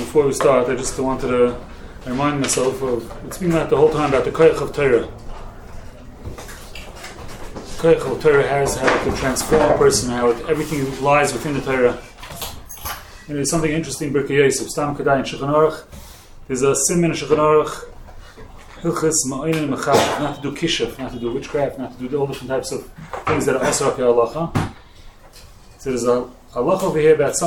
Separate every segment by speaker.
Speaker 1: before we start, I just wanted to remind myself of, it's speaking about the whole time about the koyach of Torah. Koyach of Torah has how it can transform a person, how everything lies within the Torah. And there's something interesting, Birkei Yosef, Stam Kedai in Shulchan Aruch. There's a siman in Shulchan Aruch, Hilchis Ma'oinin Mechach, not to do kishuf, not to do witchcraft, not to do all different types of things that are asar ke halacha. So there's a halacha over here about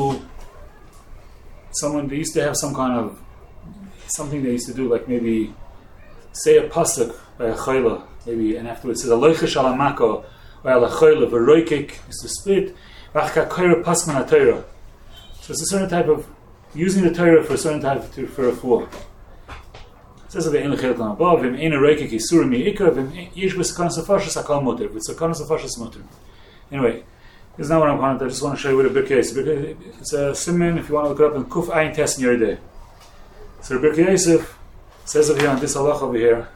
Speaker 1: they used to have some kind of something they used to do, like maybe say a pasuk by a chayla, maybe, and afterwards it says aloichesh ala mako or ala chayla v'roikik is to split v'achka koyra pasman ha-Torah. So it's a certain type of using the Torah for a certain type for a fool. It says that the ein l'chayla above v'im ein roikik isurim mi'ikar v'im yish b'sakanas hafashas hakal muter v'sakanas hafashas muter. Anyway, this is not what I'm calling it. I just want to show you what a Birkei Yosef. It's a siman, if you want to look it up, in Kuf Ayin Tes in Yerdei. So the Birkei Yosef says over here on this halach over here,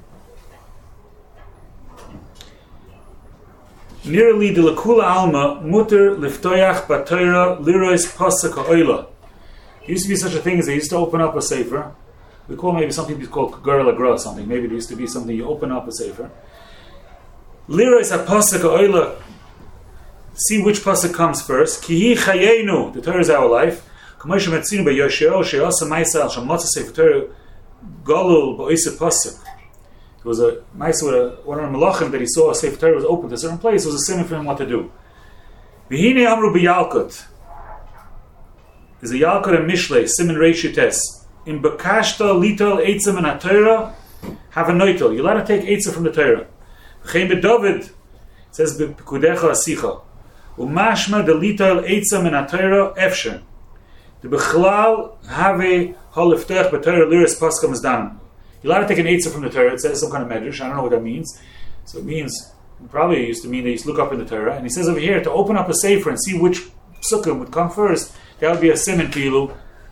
Speaker 1: Nearly de lakula alma muter liftoyach b'Torah lirois pasuk ha'oila. There used to be such a thing as they used to open up a sefer. We call maybe something called Kagara Lagra or something. Maybe there used to be something you open up a sefer. Lirois ha'pasuk ha'oila. See which pasuk comes first. Ki hi chayenu, the Torah is our life. K'moshe metzinu b'Yosheo she'asa ma'isa al shamotza sefer Torah galul ba'isa pasuk. There was a ma'isa with one of the malachim that he saw a sefer Torah was open to a certain place. It was a sin for him what to do. V'hine amru b'Yalkut. There's a Yalkut and Mishlei siman reish yutes. In bakashta lital eitzah min haTorah have a noitel. You're allowed to take eitzah from the Torah. V'chein b'David it says b'kudecha asicha. Umashma delita eitzah min haTorah efsher. The bechlal have holiftech b'Torah liris paskam is done. You're allowed to take an eitzah from the Torah. It says some kind of medrash. I don't know what that means. So it means, probably it used to mean that you used to look up in the Torah. And he says over here to open up a sefer and see which psukim would come first. That would be a siman kilu.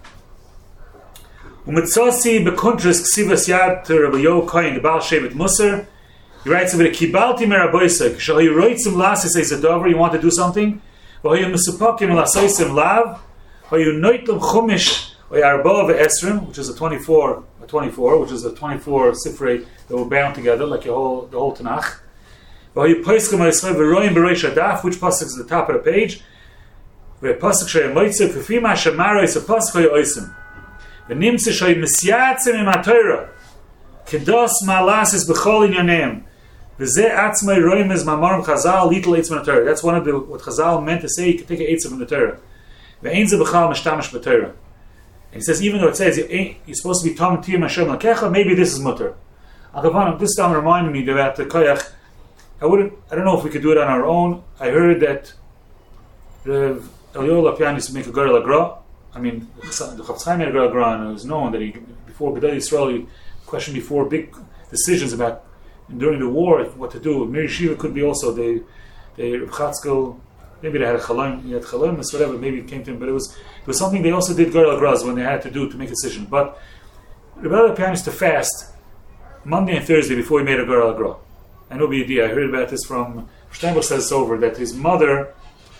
Speaker 1: Umitzasi bekuntris ksivas yad to Rabbi Yo Kohen the Baal Shevet Musar. He writes over the Kibalti Meraboisek. Shahi roitzim las says a dover. You want to do something. Vahoyu mesupakim lasaisim lav. Vahoyu noitlum chumish arba ve'esrim, which is a 24, which is a 24 sifrei that were bound together like the whole Tanakh. Vahoyu poiskim alisrael ve'roim bereish adaf, which pasuk is at the top of the page. Ve'pasuk shayim moitzik v'fima shamara is a pasuk hoyu oisim. V'nimtze shayim misyatzim im haTorah. Kedos malasis b'chol inyanem. That's one of what Chazal meant to say. You can take an eitzah from the Torah. And he says, even though it says you're supposed to be Tom Tiyam Hashem Lakecha, maybe this is mutter. This time reminded me about the koyach. I don't know if we could do it on our own. I heard that Rav Eliyahu Lapian used to make a Gur Lagra. I mean, the Chafetz Chaim made a Gur Lagra, and it was known that before Gedolei Yisrael, he questioned before big decisions about during the war, what to do. Mir Yeshiva could be also they Chatzkel, maybe they had a chalaim, whatever. Maybe it came to him, but it was something they also did Gur Lagraz when they had to do to make a decision. But Rebbe Pian used to fast Monday and Thursday before he made a Gur Lagra. I know BD. I heard about this from Steinbach says over that his mother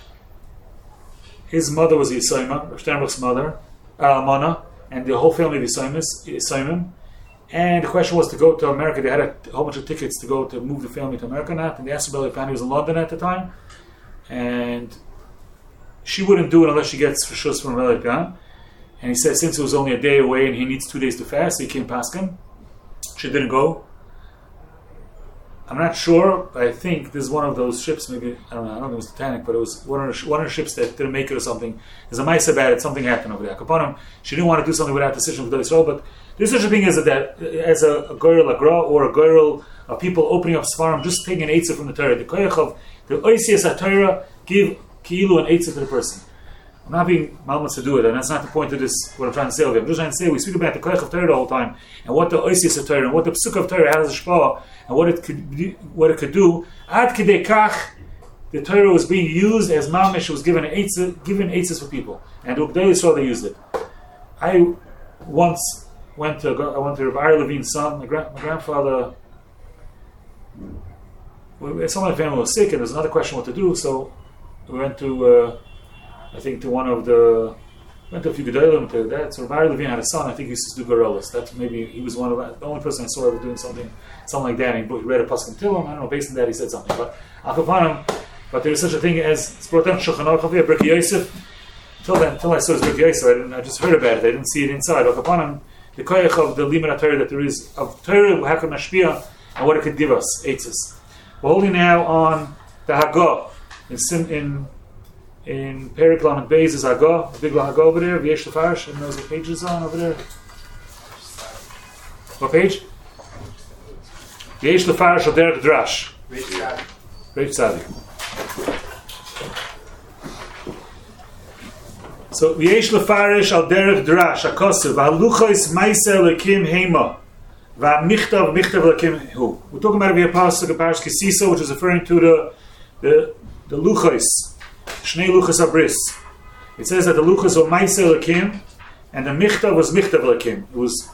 Speaker 1: was Yisayma, Steinbach's mother, Almana, and the whole family of Yisayim. And the question was to go to America. They had a whole bunch of tickets to go to move the family to America. And they asked Rebbe Pan, he was in London at the time, and she wouldn't do it unless she gets reshus from Rebbe Pan. And he said since it was only a day away and he needs 2 days to fast, so he came past him. She didn't go. I'm not sure, but I think this is one of those ships. Maybe I don't know if it was Titanic, but it was one of the ships that didn't make it or something. There's a ma'aseh about it. Something happened over there. Kaponim, she didn't want to do something without decision with Israel, but there's such a thing as a goyrel agra or a goyrel of people opening up svarim, just taking an eitzah from the Torah. The koyach of the oisias HaTorah give ki'ilu an eitzah to the person. I'm not being malmas to do it, and that's not the point of this. What I'm trying to say over here. I'm just trying to say we speak about the koyach of Torah the whole time, and what the oisias HaTorah and what the psuk of Torah has a shpah, and what it could do. Ad kidei kach, the Torah was being used as mamish was given eitzahs for people, and the Gedolei Yisrael they used it. I once went to Rav Ari Levine's son. My grandfather, someone in the family was sick, and there's another question what to do. So we went to, I think, to one of the Went to a few Gedolim to that. So Rabbi Levine had a son. I think he used to do gorillas. That's maybe he was the only person I saw ever doing something like that. And he read a pasuk in Tillim. I don't know. Based on that, he said something. But Akapanim. But there is such a thing as it's brought down Shulchan Aruch Avia Birkei Yosef. Until I saw his Birkei Yosef, I just heard about it. I didn't see it inside. Akapanim. The koyach of the limud Torah that there is of Torah, how can mashpia and what it could give us. Eitzes. We're holding now on the Hagah in Perek Lamed Beis is Hagah, a big Hagah over there. V'yesh Lefarish, and knows what page is on over there. What page? V'yesh Lefarish al derech drash. Reish Tzadik. So V'yesh Lefarish al derech drash. Akosev v'haluchos ma'aseh Elokim heima v'michtav Elokim hu. We're talking about a pasuk of Parashas Kisisa, which is referring to the luchos. Shnei luchos abris. It says that the luchos were ma'aseh Elokim, and the michtav was michtav Elokim. It was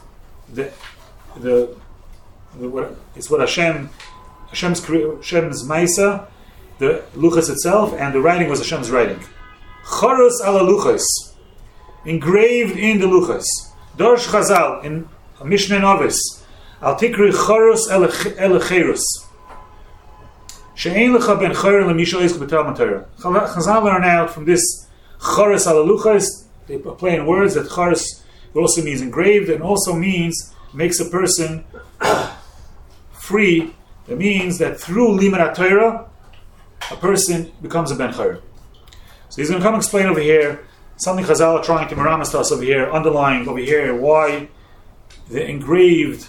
Speaker 1: it's what Hashem's ma'aseh, the luchos itself, and the writing was Hashem's writing. Choros ala luchos, engraved in the luchos. Dorsh Chazal in Mishnah Novis, al tikri choros elecheros. She'ein lecha ben chayr lemisha oisk b'talmud Torah. Chazal learn out from this choros ala luchos. They play in words that choros also means engraved and also means makes a person free. It means that through limud Torah, a person becomes a ben chayr. So he's going to come explain over here something Chazal are trying to meramas to us over here, underlying over here why the engraved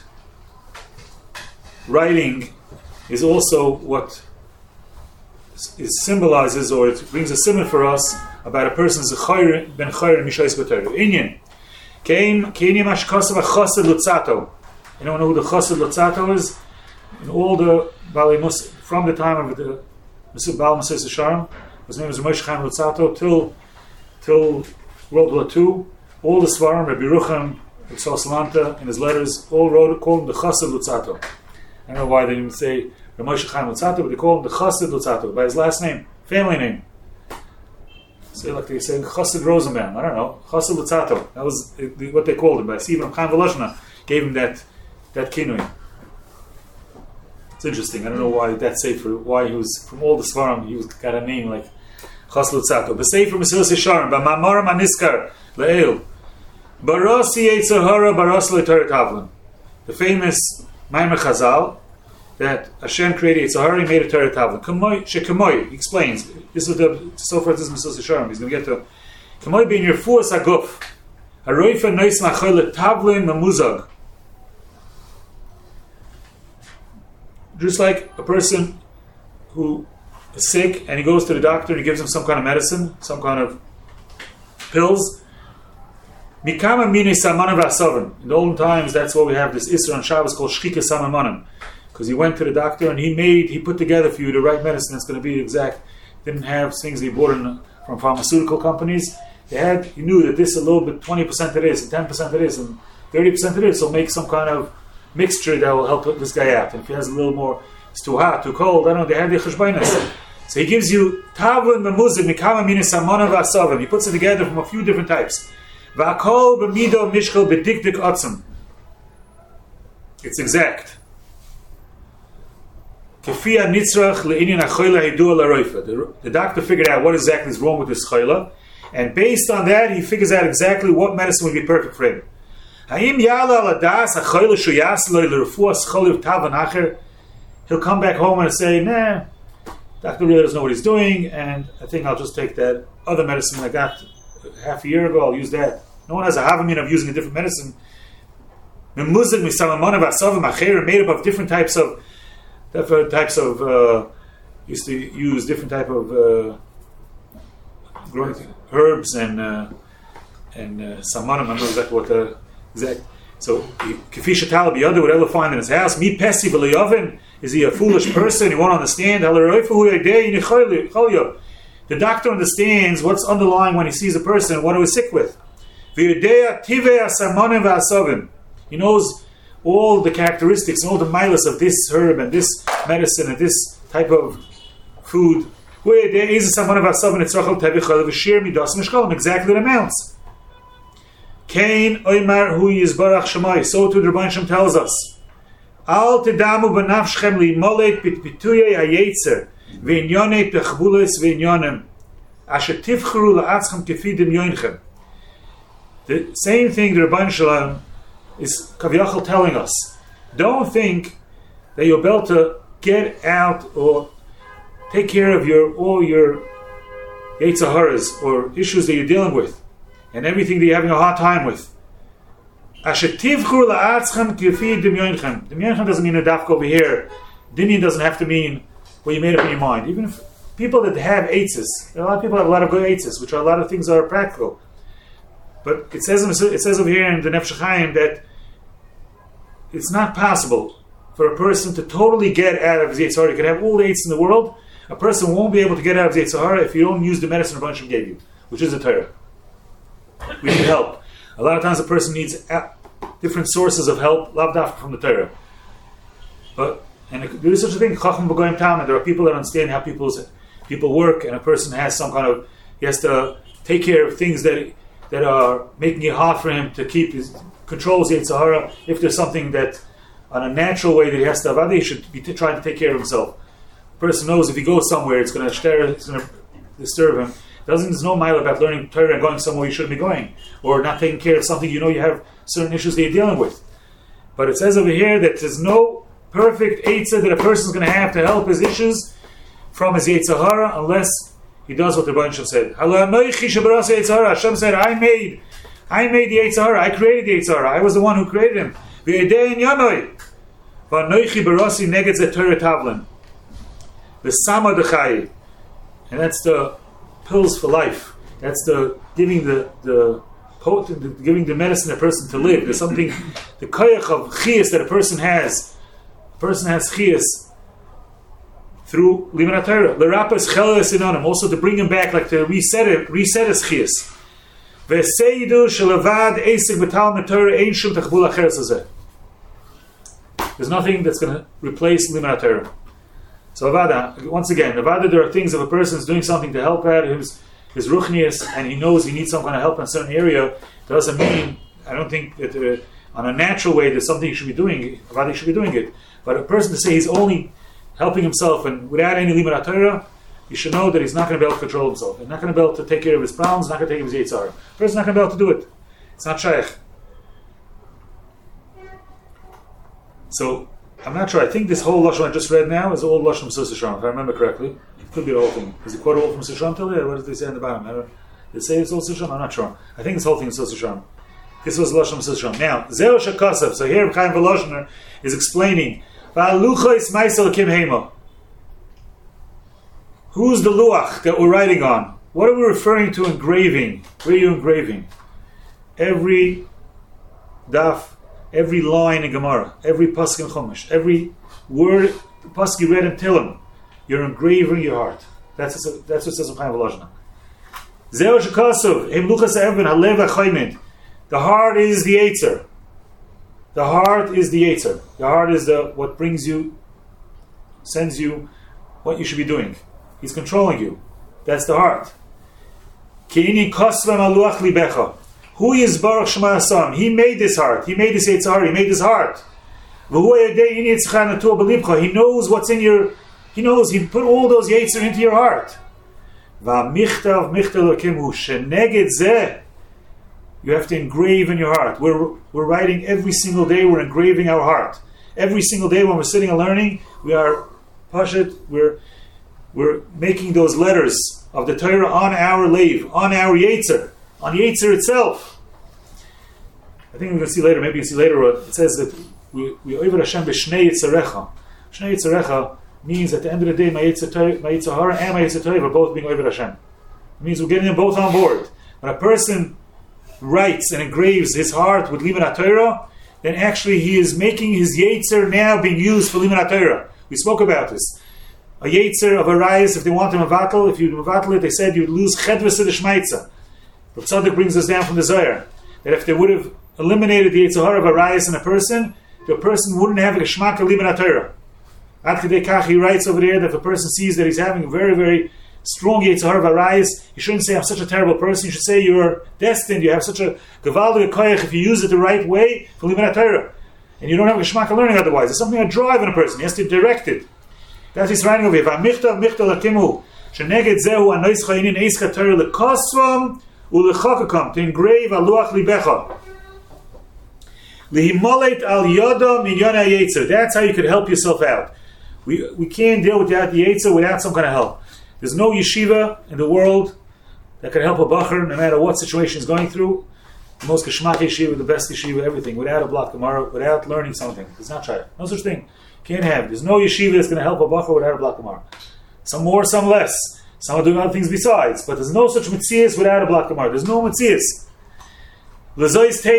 Speaker 1: writing is also what it symbolizes, or it brings a simon for us about a person's ben chayr mishayis b'Torah. Inyan kein mashkasav chassid lutzato. Anyone know who the chassid lutzato is? In all the Balei Mus from the time of the Baal Moses Sharm. His name is Moshe Chaim Lutzato till World War II. All the Svarim, Rabbi Rucham, Rabbi Salanta, in his letters, all called him the Chassid Lutzato. I don't know why they didn't say Rabbi Moshe Chaim Lutzato, but they call him the Chassid Lutzato by his last name, family name. So like they say Chassid Rosenbaum. I don't know, Chassid Lutzato. That was what they called him. But I see Chaim Volozhina gave him that kinui. It's interesting. I don't know why that's safer. Why he was from all the Svarim, he got a name like Chassid Lutzato. But say from Mesilas Yesharim, B'ma'amar Maniskar Le'el, Barasi Yitzhahara Barasi L'Torah Tavlin. The famous Maimer Chazal that Hashem created Yitzhahara, he made a Torah Tavlin. Shekemoy, he explains. This is the so far. This is Mesilas Yesharim. He's going to get to Kemoy being your fuas aguf. Haroifa Nois Machol Tavlin Mamuzag. Just like a person who is sick and he goes to the doctor and he gives him some kind of medicine, some kind of pills. Mikama mine samanav asavim. In the olden times, that's why we have this Isra on Shabbos called Shchika Samamanim. Because he went to the doctor and he put together for you the right medicine that's going to be exact. Didn't have things they bought from pharmaceutical companies. He knew that this a little bit, 20% it is, and 10% it is, and 30% it is, so make some kind of mixture that will help this guy out. And if he has a little more, it's too hot, too cold, I don't know, they have the cheshbainas. So he gives you tavun memuzim mikama minis samana v'asavim. He puts it together from a few different types. V'akol b'mido mishkel b'dikdik atzim. It's exact. Kefia nitzrach le'inyan achoyla hidu l'roifa. The doctor figured out what exactly is wrong with this choyla, and based on that, he figures out exactly what medicine would be perfect for him. He'll come back home and say, nah, doctor really doesn't know what he's doing, and I think I'll just take that other medicine I got half a year ago, I'll use that. No one has a havamin of using a different medicine. Made up of different types of used to use different type of herbs and samanim. I don't know exactly what the exact. So, Kefi Shatal B'Yada, whatever find in his house, Mi Pesi V'Le'yovin, is he a foolish person? He won't understand. The doctor understands what's underlying when he sees a person, what he was sick with. He knows all the characteristics and all the milas of this herb and this medicine and this type of food. Exactly the amounts. Kain Oymar Hu Yizbarach Shemai. So too the Rebbeinu Shem tells us. Al Tedamu B'nafshchem Li'molet B'tpituyei HaYetzer V'inyonet B'chbules V'inyonem Asher Tivchuru La'atzchem Kefi Demyonchem. The same thing the Rebbeinu Shalom is Kaviyachal telling us. Don't think that you're able to get out or take care of all your Yetzer Haras or issues that you're dealing with and everything that you're having a hard time with. Asher tivchur la'atzchem kefi demyonchem. Demyonchem doesn't mean a dafka over here. Dinyan doesn't have to mean what you made up in your mind. Even if people that have eitzes, a lot of people have a lot of good eitzes, which are a lot of things that are practical. But it says over here in the Nefesh Chaim that it's not possible for a person to totally get out of his Yetzer Hara. You can have all the eitzes in the world. A person won't be able to get out of his Yetzer Hara if you don't use the medicine Rebbeinu Shem gave you, which is the Torah. We need help. A lot of times a person needs different sources of help, lav dafka from the Torah. And there is such a thing, Chacham B'Goyim Tam, and there are people that understand how people work, and a person has some kind of, he has to take care of things that are making it hard for him to control his Yetzer Hara. If there's something that, on a natural way that he has to avoid, he should be trying to take care of himself. A person knows if he goes somewhere, it's going to disturb him. There's no mile about learning Torah and going somewhere you shouldn't be going, or not taking care of something you have certain issues that you're dealing with. But it says over here that there's no perfect eitzah that a person is going to have to help his issues from his Yetzer Hara unless he does what the Rebbeinu Shem said. Hashem said, I made the Yetzer Hara, I created the Yetzer Hara, I was the one who created him. And that's the pills for life. That's the giving the giving the medicine a person to live. There's something, the koyach of chiyas that a person has. A person has chiyas through Liman HaTorah. L'rapas cheles inonim, also to bring him back, like to reset his chiyas. V'seidu shelavad esik v'tal metorah ein shum techbul acheres hazeh. There's nothing that's going to replace Liman HaTorah. So Avada, once again, Avada, there are things if a person is doing something to help out his ruchnius and he knows he needs some kind of help in a certain area, doesn't mean, I don't think that on a natural way there's something he should be doing, Avada should be doing it. But a person to say he's only helping himself and without any Liman HaTorah, you should know that he's not going to be able to control himself. He's not going to be able to take care of his problems, not going to take care of his Yetzer Hara. The person's not going to be able to do it. It's not shaykh. So, I'm not sure. I think this whole Lashon I just read now is all Lashon from Sus Yisharim, if I remember correctly. It could be the whole thing. Is it quote all from Sus Yisharim till there? What did they say in the bottom? Did they say it's all Sus Yisharim? I'm not sure. I think this whole thing is Sus Yisharim. This was Lashon from Sus Yisharim. Now, Zeo Shakasav. So here Chaim Volozhiner is explaining Va'aluchois Maisel Kim Hema. Who's the luach that we're writing on? What are we referring to engraving? Where are you engraving? Every daf, every line in Gemara, every pasuk in Chumash, every word, pasuk you read in Tillim, you're engraving your heart. That's what says in Chaim Volozhiner. Zeo shekasuv, hem luchas even halev achaymed. The heart is the Yetzer. The heart is the Yetzer. The heart is what brings you, sends you what you should be doing. He's controlling you. That's the heart. Ki'ini kosvam aluach libecha. Who is Baruch Shema Asam? He made this heart. He made this Yetzer Hara. He made this heart. He knows what's in your. He knows. He put all those Yetzer into your heart. You have to engrave in your heart. We're writing every single day. We're engraving our heart. Every single day when we're sitting and learning, we are pashat. We're making those letters of the Torah on our leiv, on our Yetzer, on the Yetzer itself. I think we're going to see later, maybe you can see later, it says that we over Hashem b'shnei Yetzerecha. Shnei Yetzerecha means at the end of the day, my Yetzer Hara and my Yetzer Tov are both being over Hashem. It means we're getting them both on board. When a person writes and engraves his heart with Liman HaTorah, then actually he is making his Yetzer now being used for Liman HaTorah. We spoke about this. A Yetzer of a Rayas, if they want to Mavatal, if you Mavatal it, they said you'd lose Chedvus of the Shmaitza. But Tzaddik brings us down from the Zohar, that if they would have eliminated the Yetzer Hara of a Rayas in a person, the person wouldn't have a Geshmak of Liman HaTorah. Ad Kedei Kach, he writes over there that if a person sees that he's having very, very strong Yetzer Hara Varayis, you shouldn't say, I'm such a terrible person. You should say, you're destined, you have such a Gevaldige Koyach if you use it the right way for Limanat Torah. And you don't have a Geschmack of learning otherwise. There's something that drive in a person. He has to direct it. That's his writing over here. V'amichtav michtav lakimu sheneged zehu anois chayinin eischa Torah lekosvam ulechokakam to engrave aluach libecha lihimolet al yoda minyon ha'yetzer. That's how you could help yourself out. We can't deal with the Yetzer without some kind of help. There's no yeshiva in the world that can help a bacher no matter what situation he's going through. The most geschmack yeshiva, the best yeshiva, everything, without a block Gemara, without learning something. It's not try. No such thing. Can't have. There's no yeshiva that's going to help a bacher without a block Gemara. Some more, some less. Some are doing other things besides. But there's no such mitzias without a block Gemara. There's no mitzias. That's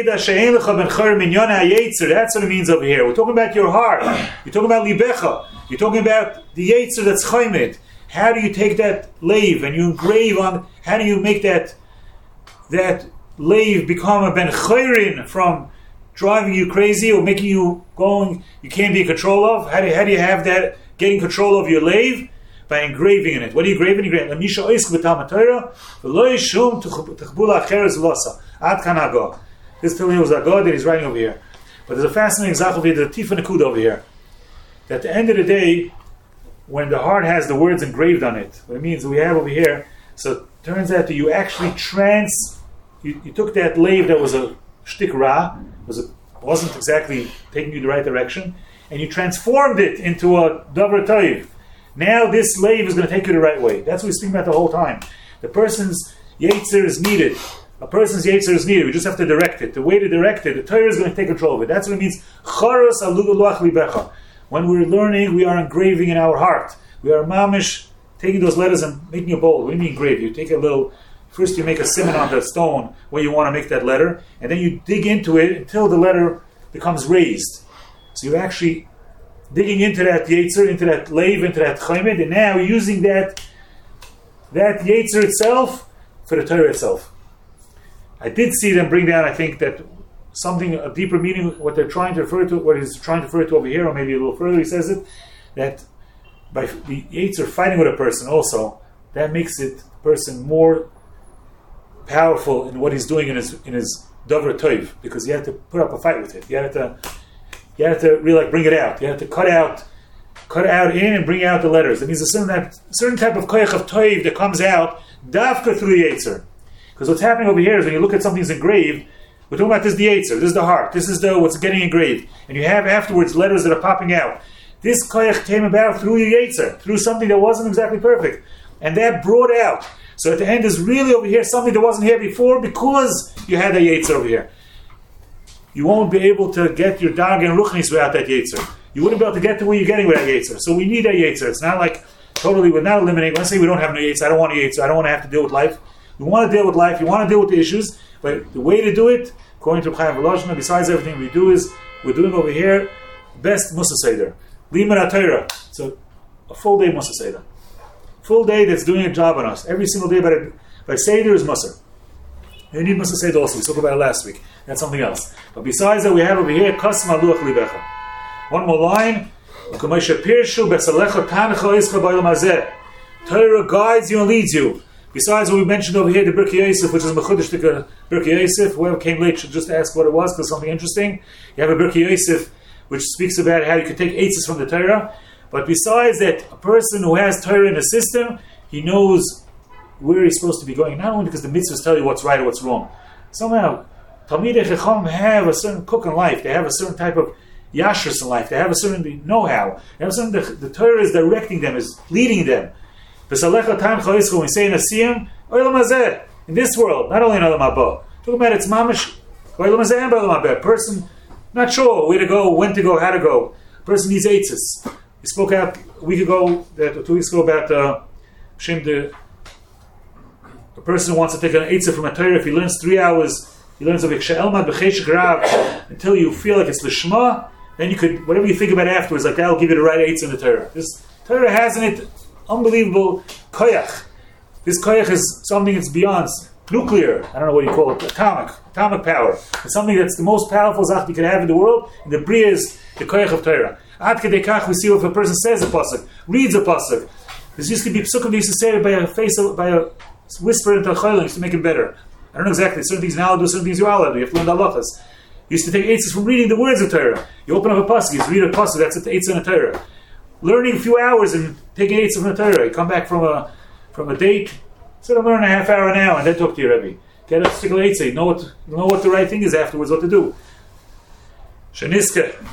Speaker 1: what it means over here. We're talking about your heart. You're talking about libecha. You're talking about the Yetzer that's chaymed. How do you take that lave and you engrave on? How do you make that lave become a ben chayrin from driving you crazy or making you going? You can't be in control of. How do you have that getting control of your lave? By engraving in it. What are you engraving? This telling you was Agod that he's writing over here. But there's a fascinating zach over here, the Tifa Nakud over here. That at the end of the day, when the heart has the words engraved on it, what it means we have over here, so it turns out that you actually you took that lave that was a shtik ra, wasn't exactly taking you the right direction, and you transformed it into a davar toiv. Now this lave is going to take you the right way. That's what we're speaking about the whole time. The person's Yetzer is needed. A person's Yetzer is needed. We just have to direct it. The way to direct it, the Torah is going to take control of it. That's what it means. Charos aluguluach libecha. When we're learning, we are engraving in our heart. We are mamish, taking those letters and making a bold. What do you mean engrave? You take a little, first you make a simon on the stone where you want to make that letter, and then you dig into it until the letter becomes raised. So you're actually digging into that Yetzer, into that lave, into that chaymed, and now using that Yetzer itself for the Torah itself. I did see them bring down, I think, that something, a deeper meaning, what they're trying to refer to, what he's trying to refer to over here, or maybe a little further, he says it, that by the Yetzer fighting with a person also, that makes it the person more powerful in what he's doing in his Davar Toiv, because you have to put up a fight with it. You have to really bring it out. You have to cut out in and bring out the letters. It means a certain type of koyach of toiv that comes out dafka through the Yetzer. Because what's happening over here is when you look at something that's engraved, we're talking about this is the Yetzer, this is the heart, this is what's getting engraved, and you have afterwards letters that are popping out. This koyach came about through your Yetzer, through something that wasn't exactly perfect, and that brought out. So at the end is really over here something that wasn't here before because you had a Yetzer over here. You won't be able to get your dag and ruchnis without that Yetzer. You wouldn't be able to get to where you're getting with that Yetzer. So we need that Yetzer. It's not like totally, we're not eliminating. Let's say we don't have no Yetzer. I don't want a Yetzer. I don't want to have to deal with life. We want to deal with life. You want to deal with the issues. But the way to do it, according to Chaim Volozhiner, besides everything we do, is we're doing over here best Musa Seder. Liman HaTorah. So a full day Musa Seder. Full day that's doing a job on us. Every single day by Seder is Musa. You need Musa Seder also. We spoke about it last week. That's something else. But besides that, we have over here Kasma Luach Libecha. One more line. Torah guides you and leads you. Besides what we mentioned over here, the Birkei Yosef, which is Mechudesh Birkei Yosef. Whoever came late should just ask what it was, because something interesting. You have a Birkei Yosef, which speaks about how you can take eitzes from the Torah. But besides that, a person who has Torah in the system, he knows where he's supposed to be going. Not only because the mitzvahs tell you what's right or what's wrong. Somehow, Talmidei Chacham have a certain cook in life. They have a certain type of yashrus in life. They have a certain know-how. They have a certain, the Torah is directing them, is leading them. When we say in Asiyim, in this world, not only in Olam Haba. Talking about it's mamish, a person not sure where to go, when to go, how to go. A person needs eitzes. We spoke out a week ago, 2 weeks ago, about a person who wants to take an eitzah from a Torah. If he learns 3 hours, he learns of Iksha'elmad b'cheshik rav until you feel like it's l'shma. Then you could, whatever you think about afterwards, like that'll give you the right eitzah in the Torah. This Torah has in it unbelievable koyach. This koyach is something that's beyond nuclear. I don't know what you call it. Atomic power. It's something that's the most powerful zach you can have in the world. And the bria is the koyach of Torah. Ad kedei kach, we see if a person says a pasuk, reads a pasuk, This used to be psukim they used to say it by a whisper into a chaylim, used to make it better. I don't know exactly. Certain things now do, certain things you are allowed. You have to learn the halachas. You used to take eitzes from reading the words of Torah. You open up a pasuk, you read a pasuk, that's an eitzah in a Torah. Learning a few hours and taking eitzah from the Torah. You come back from a date, sit and learn a half hour now, and then talk to your Rebbe. Get a particular eitzah. You know what the right thing is afterwards, what to do. Shaniska.